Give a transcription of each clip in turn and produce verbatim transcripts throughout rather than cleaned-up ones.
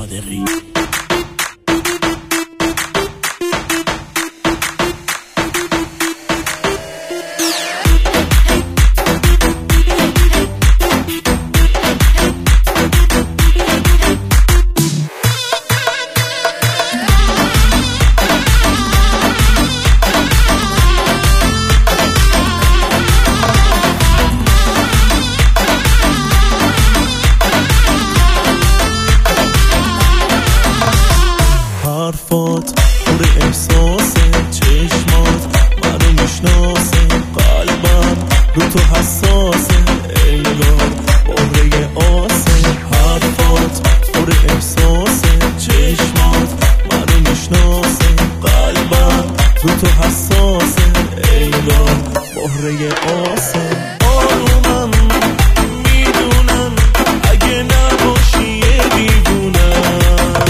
صادقی. حرفات پر احساسه، چشمات منو میشناسه، قلبم رو تو حساسه، انگار باره آسه. حرفات پر احساسه، چشمات منو میشناسه، قلبم رو تو حساسه، انگار باره آسه. آرومم میدونم اگه نباشی یه دیوونم،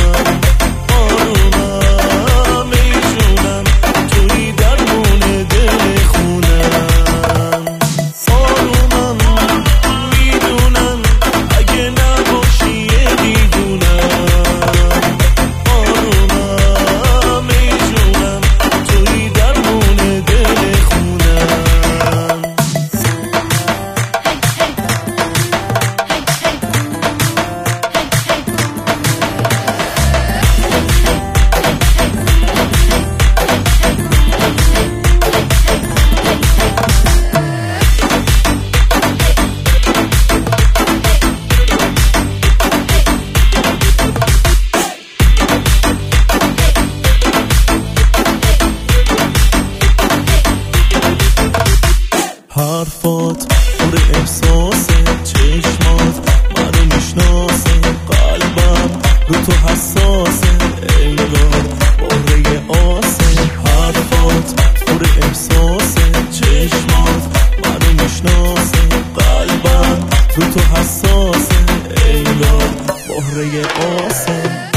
حرفات پر احساسه، چشمات منو میشناسه، قلبم رو تو حساسه، انگار باره آسه. حرفات پر احساسه، چشمات منو میشناسه، قلبم رو تو حساسه، انگار باره آسه.